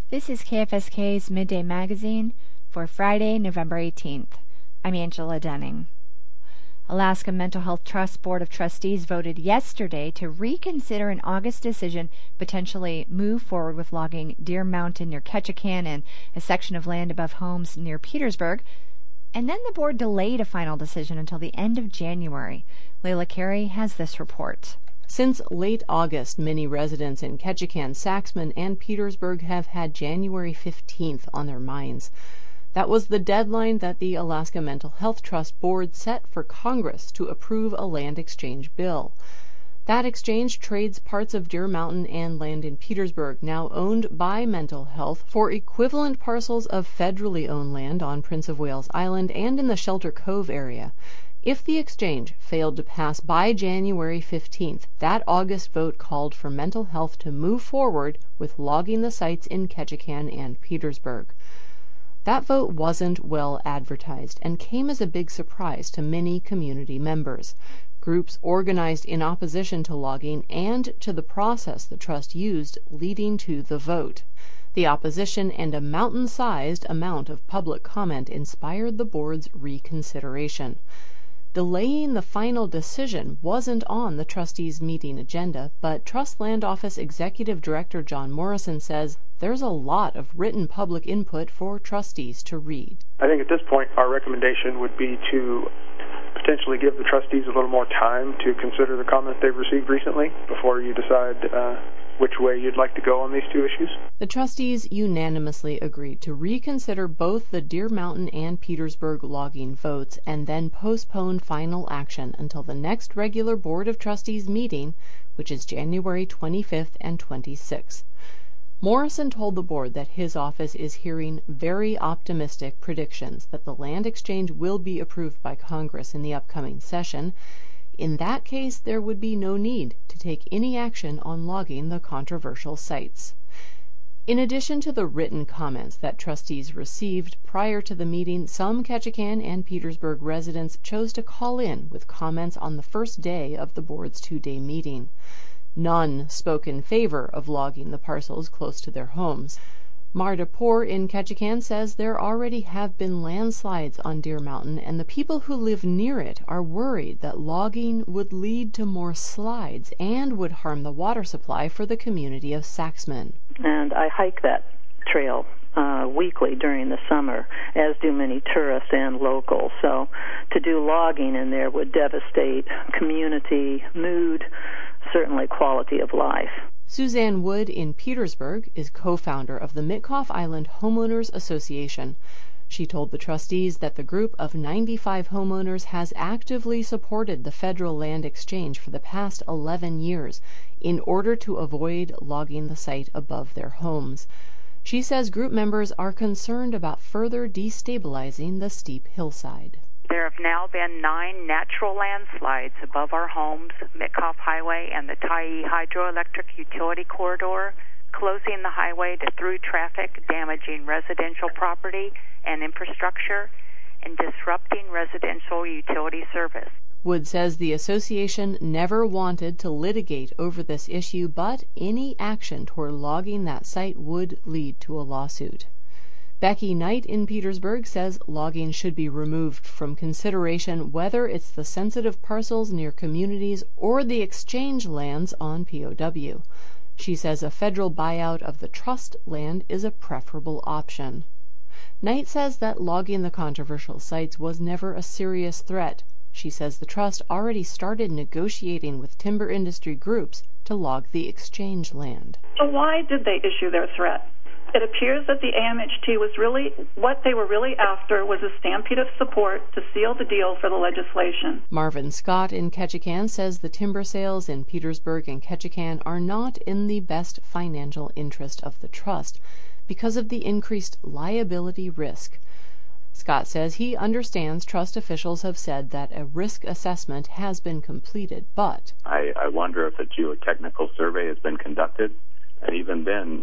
This is KFSK's Midday Magazine for Friday, November 18th. I'm Angela Dunning. Alaska Mental Health Trust Board of Trustees voted yesterday to reconsider an August decision potentially move forward with logging Deer Mountain near Ketchikan and a section of land above homes near Petersburg. And then the board delayed a final decision until the end of January. Layla Carey has this report. Since late August, many residents in Ketchikan, Saxman, and Petersburg have had January 15th on their minds. That was the deadline that the Alaska Mental Health Trust Board set for Congress to approve a land exchange bill. That exchange trades parts of Deer Mountain and land in Petersburg, now owned by Mental Health, for equivalent parcels of federally owned land on Prince of Wales Island and in the Shelter Cove area. If the exchange failed to pass by January 15th, that August vote called for Mental Health to move forward with logging the sites in Ketchikan and Petersburg. That vote wasn't well advertised and came as a big surprise to many community members. Groups organized in opposition to logging and to the process the trust used leading to the vote. The opposition and a mountain-sized amount of public comment inspired the board's reconsideration. Delaying the final decision wasn't on the trustees' meeting agenda, but Trust Land Office Executive Director John Morrison says there's a lot of written public input for trustees to read. I think at this point our recommendation would be to potentially give the trustees a little more time to consider the comments they've received recently before you decide which way you'd like to go on these two issues. The trustees unanimously agreed to reconsider both the Deer Mountain and Petersburg logging votes and then postpone final action until the next regular Board of Trustees meeting, which is January 25th and 26th. Morrison told the board that his office is hearing very optimistic predictions that the land exchange will be approved by Congress in the upcoming session. In that case, there would be no need to take any action on logging the controversial sites. In addition to the written comments that trustees received prior to the meeting, some Ketchikan and Petersburg residents chose to call in with comments on the first day of the board's two-day meeting. None spoke in favor of logging the parcels close to their homes. Marta Poor in Ketchikan says there already have been landslides on Deer Mountain, and the people who live near it are worried that logging would lead to more slides and would harm the water supply for the community of Saxman. And I hike that trail weekly during the summer, as do many tourists and locals. So to do logging in there would devastate community mood, certainly quality of life. Suzanne Wood in Petersburg is co-founder of the Mitkoff Island Homeowners Association. She told the trustees that the group of 95 homeowners has actively supported the federal land exchange for the past 11 years in order to avoid logging the site above their homes. She says group members are concerned about further destabilizing the steep hillside. There have now been 9 natural landslides above our homes, Mitkoff Highway and the Tyee Hydroelectric Utility Corridor, closing the highway to through traffic, damaging residential property and infrastructure, and disrupting residential utility service. Wood says the association never wanted to litigate over this issue, but any action toward logging that site would lead to a lawsuit. Becky Knight in Petersburg says logging should be removed from consideration whether it's the sensitive parcels near communities or the exchange lands on POW. She says a federal buyout of the trust land is a preferable option. Knight says that logging the controversial sites was never a serious threat. She says the trust already started negotiating with timber industry groups to log the exchange land. So why did they issue their threat? It appears that the AMHT was really, what they were really after was a stampede of support to seal the deal for the legislation. Marvin Scott in Ketchikan says the timber sales in Petersburg and Ketchikan are not in the best financial interest of the trust because of the increased liability risk. Scott says he understands trust officials have said that a risk assessment has been completed, but I wonder if a geotechnical survey has been conducted, and even then,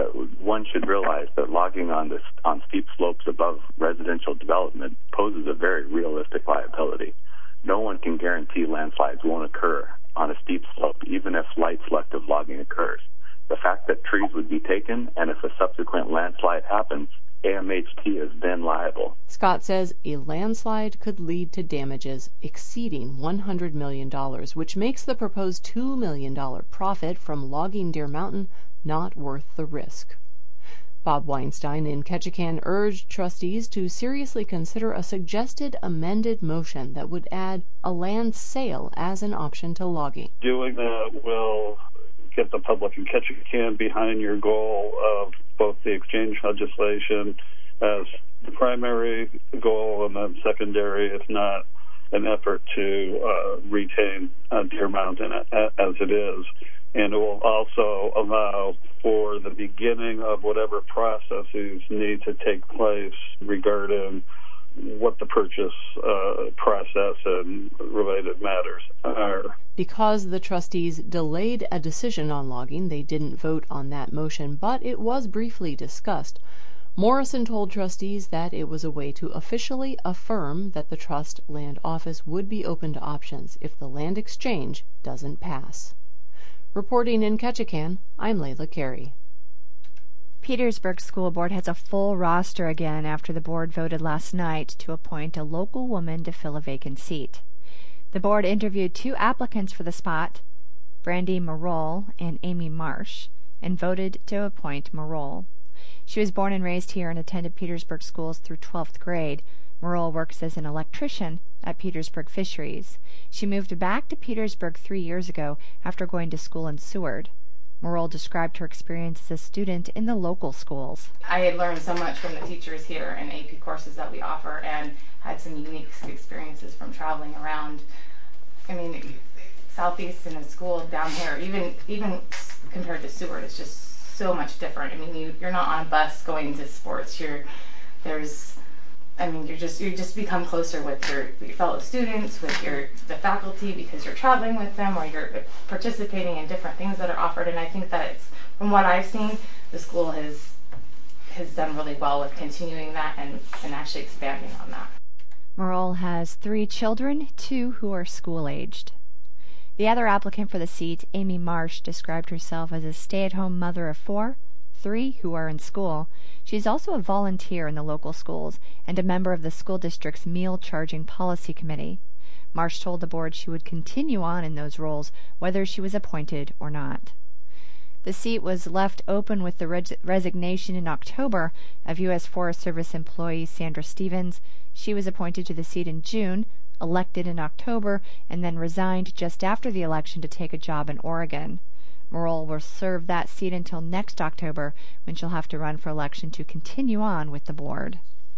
one should realize that logging on steep slopes above residential development poses a very realistic liability. No one can guarantee landslides won't occur on a steep slope, even if light selective logging occurs. the fact that trees would be taken, and if a subsequent landslide happens, AMHT is then liable. Scott says a landslide could lead to damages exceeding $100 million, which makes the proposed $2 million profit from logging Deer Mountain not worth the risk. Bob Weinstein in Ketchikan urged trustees to seriously consider a suggested amended motion that would add a land sale as an option to logging. Doing that will get the public in Ketchikan behind your goal of both the exchange legislation as the primary goal and then secondary, if not an effort to retain Deer Mountain as it is. And it will also allow for the beginning of whatever processes need to take place regarding what the purchase process and related matters are. Because the trustees delayed a decision on logging, they didn't vote on that motion, but it was briefly discussed. Morrison told trustees that it was a way to officially affirm that the trust land office would be open to options if the land exchange doesn't pass. Reporting in Ketchikan, I'm Layla Carey. Petersburg School Board has a full roster again after the board voted last night to appoint a local woman to fill a vacant seat. The board interviewed 2 applicants for the spot, Brandy Marol and Amy Marsh, and voted to appoint Marol. She was born and raised here and attended Petersburg schools through 12th grade. Marol works as an electrician at Petersburg Fisheries. She moved back to Petersburg 3 years ago after going to school in Seward. Marol described her experience as a student in the local schools. I had learned so much from the teachers here and AP courses that we offer, and had some unique experiences from traveling around. I mean, Southeast in a school down here, even compared to Seward, it's just so much different. I mean, you're not on a bus going to sports. You just become closer with your fellow students, with the faculty, because you're traveling with them or you're participating in different things that are offered. And I think that from what I've seen, the school has done really well with continuing that and actually expanding on that. Marol has 3 children, 2 who are school-aged. The other applicant for the seat, Amy Marsh, described herself as a stay-at-home mother of 4, 3 who are in school. She's also a volunteer in the local schools and a member of the school district's meal charging policy committee. Marsh told the board she would continue on in those roles whether she was appointed or not. The seat was left open with the resignation in October of U.S. Forest Service employee Sandra Stevens. She was appointed to the seat in June, elected in October, and then resigned just after the election to take a job in Oregon. Marol will serve that seat until next October, when she'll have to run for election to continue on with the board.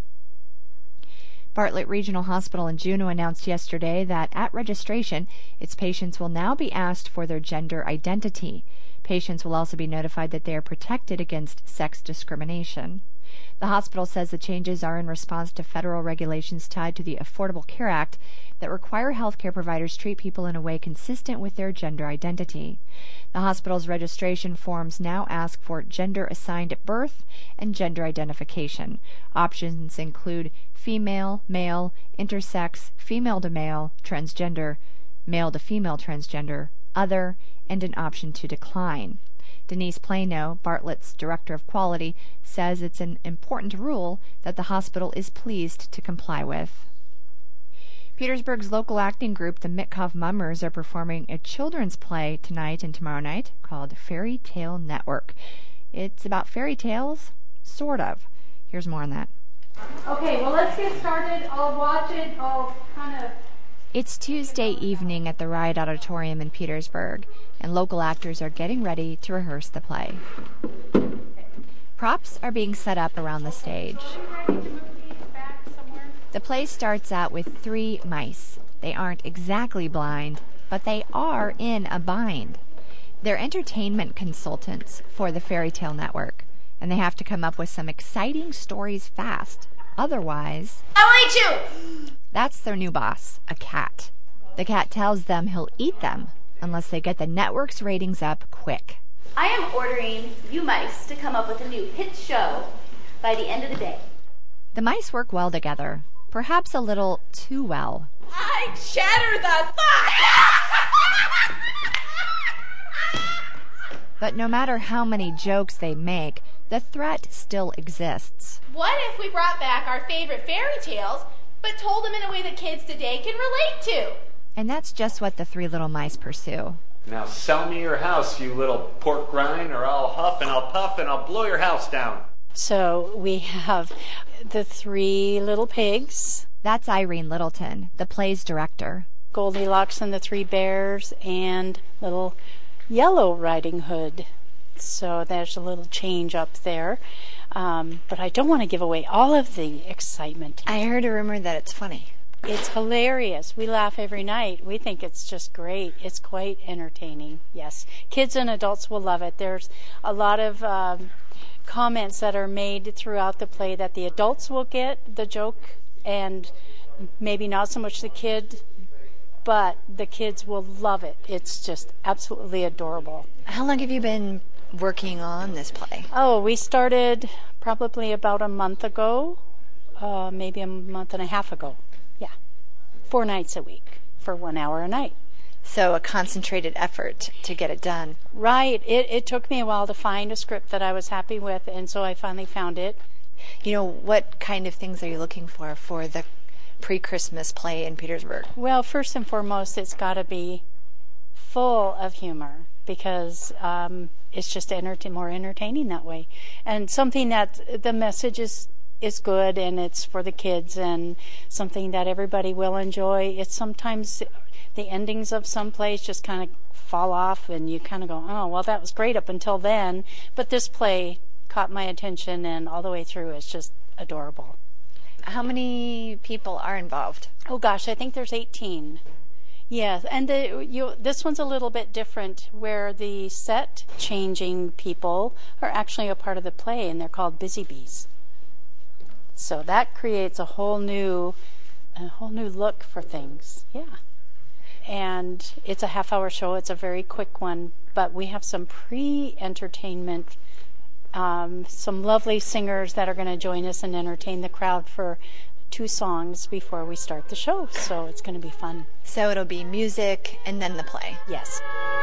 Bartlett Regional Hospital in Juneau announced yesterday that at registration, its patients will now be asked for their gender identity. Patients will also be notified that they are protected against sex discrimination. The hospital says the changes are in response to federal regulations tied to the Affordable Care Act that require healthcare providers treat people in a way consistent with their gender identity. The hospital's registration forms now ask for gender assigned at birth and gender identification. Options include female, male, intersex, female to male, transgender, male to female transgender, other, and an option to decline. Denise Plano, Bartlett's Director of Quality, says it's an important rule that the hospital is pleased to comply with. Petersburg's local acting group, the Mitkoff Mummers, are performing a children's play tonight and tomorrow night called Fairy Tale Network. It's about fairy tales, sort of. Here's more on that. Okay, well, let's get started. I'll watch it. I'll kind of... It's Tuesday evening at the Riot Auditorium in Petersburg, and local actors are getting ready to rehearse the play. Props are being set up around the stage. The play starts out with 3 mice. They aren't exactly blind, but they are in a bind. They're entertainment consultants for the Fairy Tale Network, and they have to come up with some exciting stories fast. Otherwise... I'll eat you! That's their new boss, a cat. The cat tells them he'll eat them unless they get the network's ratings up quick. I am ordering you mice to come up with a new hit show by the end of the day. The mice work well together, perhaps a little too well. I shatter the thought! But no matter how many jokes they make, the threat still exists. What if we brought back our favorite fairy tales, but told them in a way that kids today can relate to? And that's just what the three little mice pursue. Now sell me your house, you little pork rind, or I'll huff and I'll puff and I'll blow your house down. So we have the three little pigs. That's Irene Littleton, the play's director. Goldilocks and the Three Bears, and little Yellow Riding Hood. So there's a little change up there. But I don't want to give away all of the excitement. I heard a rumor that it's funny. It's hilarious. We laugh every night. We think it's just great. It's quite entertaining, yes. Kids and adults will love it. There's a lot of comments that are made throughout the play that the adults will get the joke, and maybe not so much the kid, but the kids will love it. It's just absolutely adorable. How long have you been working on this play? Oh, we started probably about a month ago, maybe a month and a half ago. Yeah, 4 nights a week for 1 hour a night. So a concentrated effort to get it done. Right. It took me a while to find a script that I was happy with, and so I finally found it. You know, what kind of things are you looking for the pre-Christmas play in Petersburg? Well, first and foremost, it's got to be full of humor, because it's just more entertaining that way. And something that the message is good, and it's for the kids, and something that everybody will enjoy. It's sometimes the endings of some plays just kind of fall off, and you kind of go, oh, well, that was great up until then. But this play caught my attention, and all the way through it's just adorable. How many people are involved? Oh gosh, I think there's 18. Yes, and this one's a little bit different, where the set changing people are actually a part of the play, and they're called Busy Bees. So that creates a whole new look for things. Yeah. And it's a half-hour show. It's a very quick one, but we have some pre-entertainment, some lovely singers that are going to join us and entertain the crowd for 2 songs before we start the show. So it's going to be fun. So it'll be music and then the play. Yes.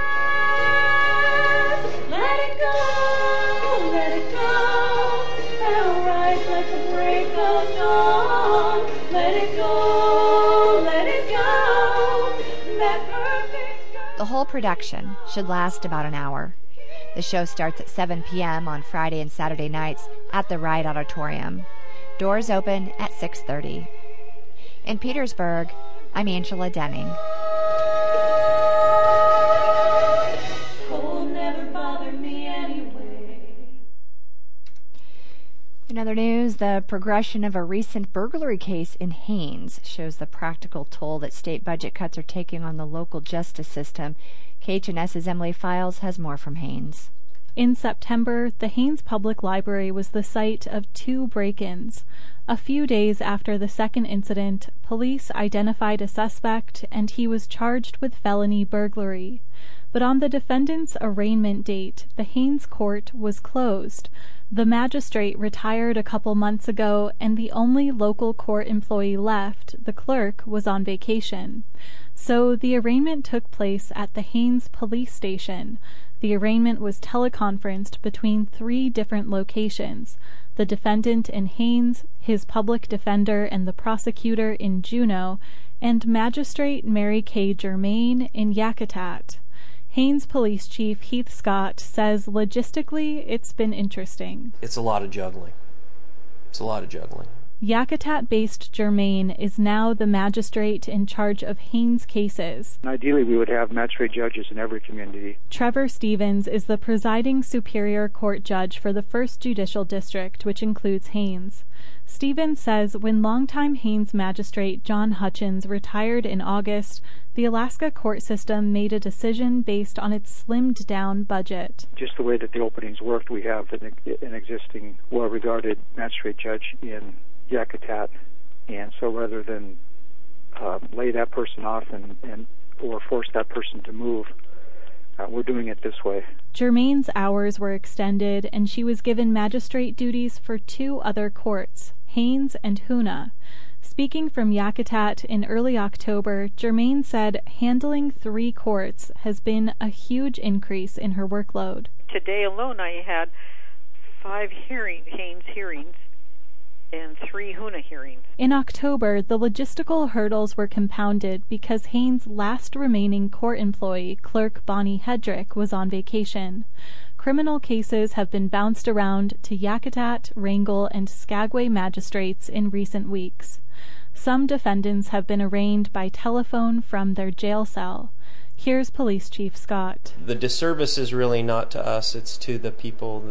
Let it go, let it go, and rise like the break of dawn. Let it go, let it go, that perfect girl. The whole production should last about an hour. The show starts at 7 p.m. on Friday and Saturday nights at the Wright Auditorium. Doors open at 6:30. In Petersburg, I'm Angela Denning. Cold never bothered me anyway. In other news, the progression of a recent burglary case in Haines shows the practical toll that state budget cuts are taking on the local justice system. KHNS's Emily Files has more from Haines. In September, the Haines Public Library was the site of 2 break-ins. A few days after the second incident, police identified a suspect, and he was charged with felony burglary. But on the defendant's arraignment date, the Haines court was closed. The magistrate retired a couple months ago, and the only local court employee left, the clerk, was on vacation. So the arraignment took place at the Haines police station. The arraignment was teleconferenced between 3 different locations: the defendant in Haines, his public defender and the prosecutor in Juneau, and Magistrate Mary K. Germain in Yakutat. Haines Police Chief Heath Scott says logistically it's been interesting. It's a lot of juggling. Yakutat-based Germain is now the magistrate in charge of Haines cases. Ideally, we would have magistrate judges in every community. Trevor Stevens is the presiding Superior Court judge for the 1st Judicial District, which includes Haines. Stevens says when longtime Haines magistrate John Hutchins retired in August, the Alaska court system made a decision based on its slimmed-down budget. Just the way that the openings worked, we have an existing, well-regarded magistrate judge in Yakutat, and so rather than lay that person off and or force that person to move, we're doing it this way. Germain's hours were extended, and she was given magistrate duties for 2 other courts, Haines and Hoonah. Speaking from Yakutat in early October, Germaine said handling 3 courts has been a huge increase in her workload. Today alone I had 5 Haines hearings and 3 Huna hearings. In October, the logistical hurdles were compounded because Haines' last remaining court employee, clerk Bonnie Hedrick, was on vacation. Criminal cases have been bounced around to Yakutat, Wrangell, and Skagway magistrates in recent weeks. Some defendants have been arraigned by telephone from their jail cell. Here's Police Chief Scott. The disservice is really not to us, it's to the people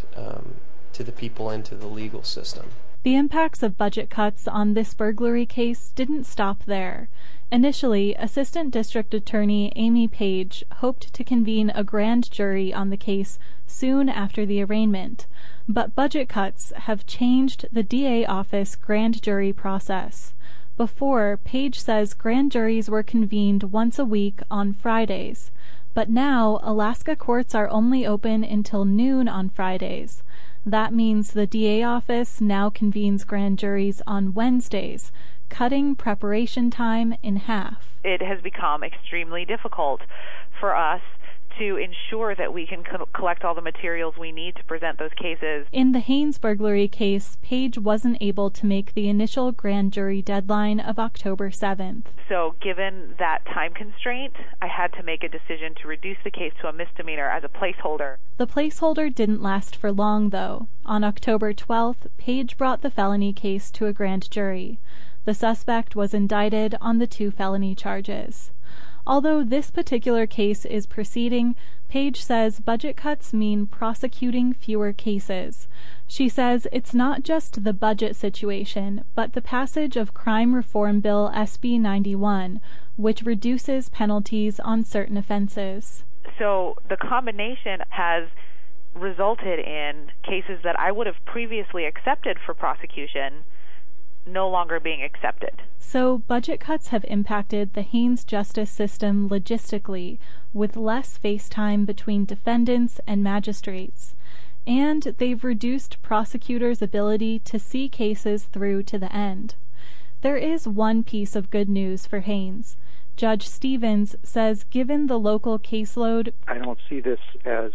and to the legal system. The impacts of budget cuts on this burglary case didn't stop there. Initially, Assistant District Attorney Amy Page hoped to convene a grand jury on the case soon after the arraignment, but budget cuts have changed the DA office grand jury process. Before, Page says grand juries were convened once a week on Fridays, but now Alaska courts are only open until noon on Fridays. That means the DA office now convenes grand juries on Wednesdays, cutting preparation time in half. It has become extremely difficult for us to ensure that we can collect all the materials we need to present those cases. In the Haines burglary case, Page wasn't able to make the initial grand jury deadline of October 7th. So given that time constraint, I had to make a decision to reduce the case to a misdemeanor as a placeholder. The placeholder didn't last for long, though. On October 12th, Page brought the felony case to a grand jury. The suspect was indicted on the 2 felony charges. Although this particular case is proceeding, Page says budget cuts mean prosecuting fewer cases. She says it's not just the budget situation, but the passage of Crime Reform Bill SB 91, which reduces penalties on certain offenses. So the combination has resulted in cases that I would have previously accepted for prosecution no longer being accepted. So budget cuts have impacted the Haines justice system logistically, with less face time between defendants and magistrates. And they've reduced prosecutors' ability to see cases through to the end. There is one piece of good news for Haines. Judge Stevens says given the local caseload, I don't see this as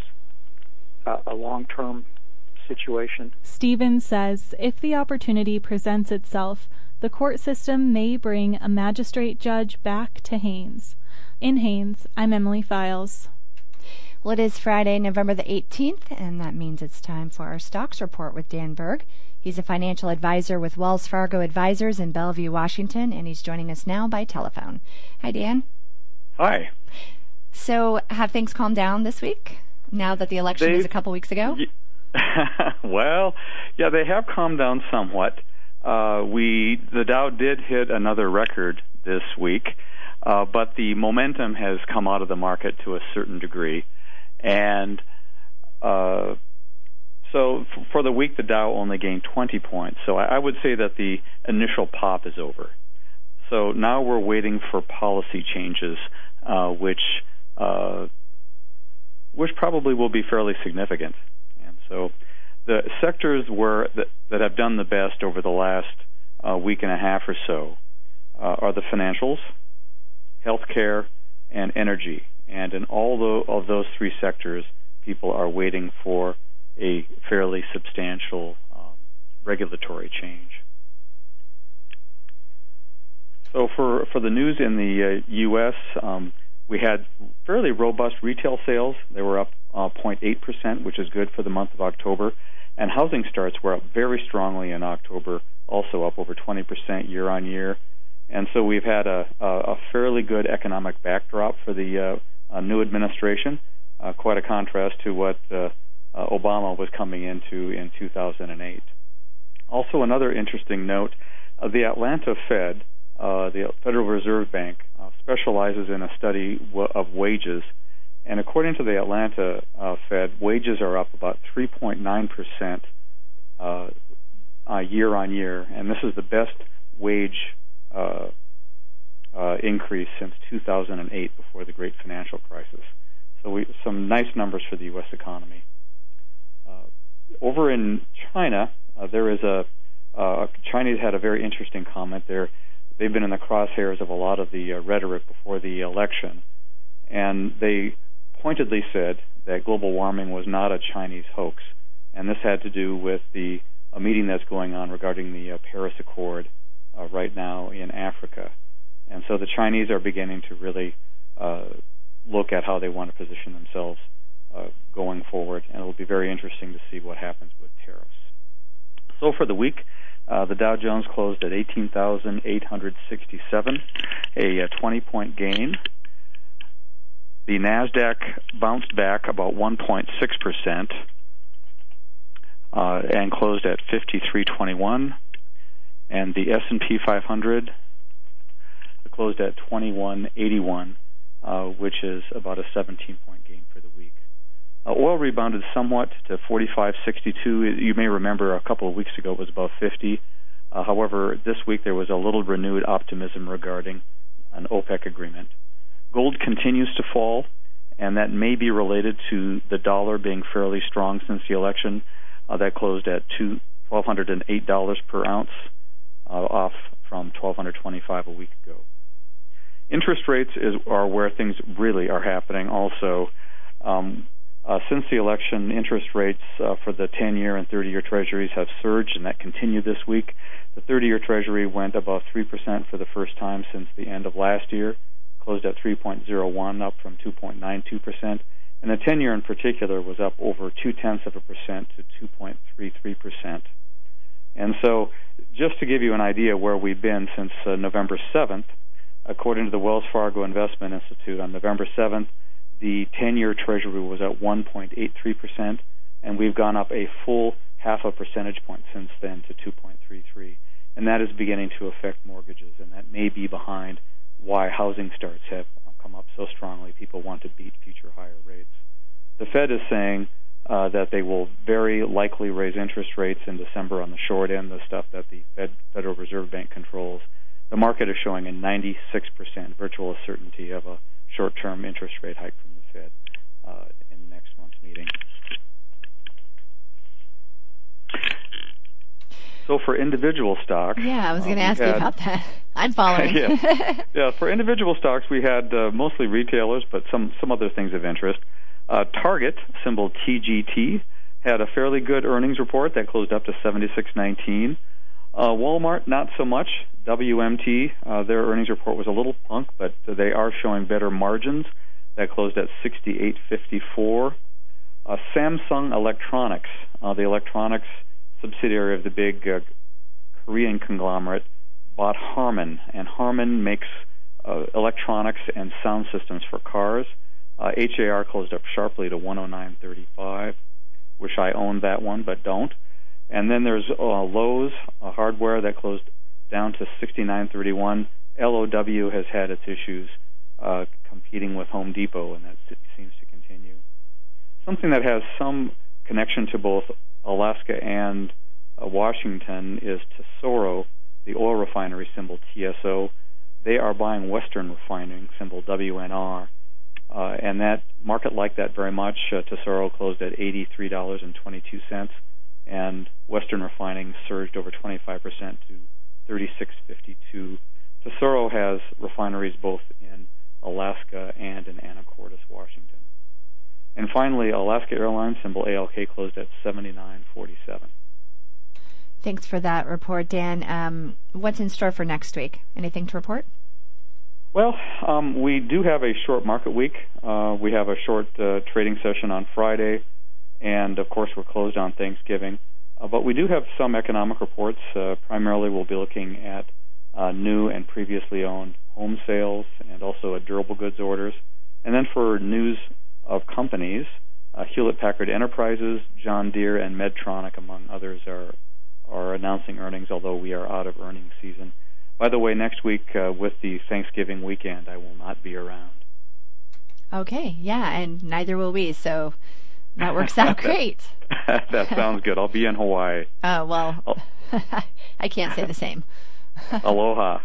a long-term situation. Stevens says if the opportunity presents itself, the court system may bring a magistrate judge back to Haines. In Haines, I'm Emily Files. Well, it is Friday, November the 18th, and that means it's time for our stocks report with Dan Berg. He's a financial advisor with Wells Fargo Advisors in Bellevue, Washington, and he's joining us now by telephone. Hi, Dan. Hi. So, have things calmed down this week, now that the election was a couple weeks ago? Well, yeah, they have calmed down somewhat. The Dow did hit another record this week, but the momentum has come out of the market to a certain degree. And so for the week, the Dow only gained 20 points. So I would say that the initial pop is over. So now we're waiting for policy changes, which probably will be fairly significant. And so the sectors that have done the best over the last week and a half or so are the financials, healthcare, and energy. And in all of those 3 sectors, people are waiting for a fairly substantial regulatory change. So for the news in the U.S., we had fairly robust retail sales. They were up 0.8%, which is good for the month of October. And housing starts were up very strongly in October, also up over 20% year on year. And so we've had a fairly good economic backdrop for the new administration, quite a contrast to what Obama was coming into in 2008. Also, another interesting note, the Atlanta Fed, the Federal Reserve Bank, specializes in a study of wages. And according to the Atlanta Fed, wages are up about 3.9% year on year. And this is the best wage increase since 2008, before the Great Financial Crisis. So some nice numbers for the U.S. economy. Over in China, there is a Chinese had a very interesting comment there. They've been in the crosshairs of a lot of the rhetoric before the election, and they pointedly said that global warming was not a Chinese hoax, and this had to do with a meeting that's going on regarding the Paris Accord right now in Africa. And so the Chinese are beginning to really look at how they want to position themselves going forward, and it will be very interesting to see what happens with tariffs. So for the week, the Dow Jones closed at 18,867, a 20-point gain. The NASDAQ bounced back about 1.6% and closed at 5321. And the S&P 500 closed at 2181, which is about a 17-point gain for the week. Oil rebounded somewhat to 45.62. You may remember a couple of weeks ago it was above 50. However, this week there was a little renewed optimism regarding an OPEC agreement. Gold continues to fall, and that may be related to the dollar being fairly strong since the election. That closed at $1,208 per ounce, off from $1,225 a week ago. Interest rates are where things really are happening also. Since the election, interest rates for the 10-year and 30-year Treasuries have surged, and that continued this week. The 30-year Treasury went above 3% for the first time since the end of last year, closed at 3.01, up from 2.92%. And the 10-year in particular was up over 0.2% to 2.33%. And so just to give you an idea where we've been since November 7th, according to the Wells Fargo Investment Institute, on November 7th, the 10-year Treasury was at 1.83%, and we've gone up a full 0.5 percentage point since then to 2.33. And that is beginning to affect mortgages, and that may be behind why housing starts have come up so strongly. People want to beat future higher rates. The Fed is saying that they will very likely raise interest rates in December on the short end, the stuff that the Federal Reserve Bank controls. The market is showing a 96% virtual certainty of a short-term interest rate hike from the Fed in next month's meeting. So for individual stocks... Yeah, I was going to ask you about that. I'm following. Yeah, for individual stocks, we had mostly retailers, but some other things of interest. Target, symbol TGT, had a fairly good earnings report that closed up to $76.19. Walmart, not so much. WMT, their earnings report was a little punk, but they are showing better margins. That closed at $68.54. Samsung Electronics, the electronics subsidiary of the big Korean conglomerate, bought Harman, and Harman makes electronics and sound systems for cars. HAR closed up sharply to 109.35. Wish I owned that one, but don't. And then there's Lowe's hardware that closed down to 69.31. LOW has had its issues competing with Home Depot, and that seems to continue. Something that has some connection to both Alaska and Washington is Tesoro, the oil refinery, symbol TSO. They are buying Western Refining, symbol WNR, and that market liked that very much. Tesoro closed at $83.22, and Western Refining surged over 25% to $36.52. Tesoro has refineries both in Alaska and in Anacortes, Washington. And finally, Alaska Airlines, symbol ALK, closed at $79.47. Thanks for that report, Dan. What's in store for next week? Anything to report? Well, we do have a short market week. We have a short trading session on Friday, and of course we're closed on Thanksgiving. But we do have some economic reports. Primarily we'll be looking at new and previously owned home sales and also at durable goods orders. And then for news of companies, Hewlett-Packard Enterprises, John Deere, and Medtronic, among others, are announcing earnings, although we are out of earnings season. By the way, next week with the Thanksgiving weekend, I will not be around. Okay, yeah, and neither will we, so that works out great. That sounds good. I'll be in Hawaii. Oh, well, I can't say the same. Aloha.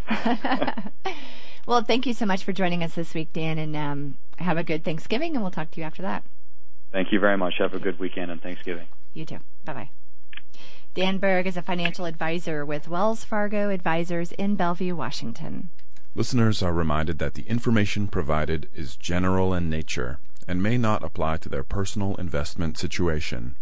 Well, thank you so much for joining us this week, Dan, and have a good Thanksgiving, and we'll talk to you after that. Thank you very much. Have a good weekend and Thanksgiving. You too. Bye-bye. Dan Berg is a financial advisor with Wells Fargo Advisors in Bellevue, Washington. Listeners are reminded that the information provided is general in nature and may not apply to their personal investment situation.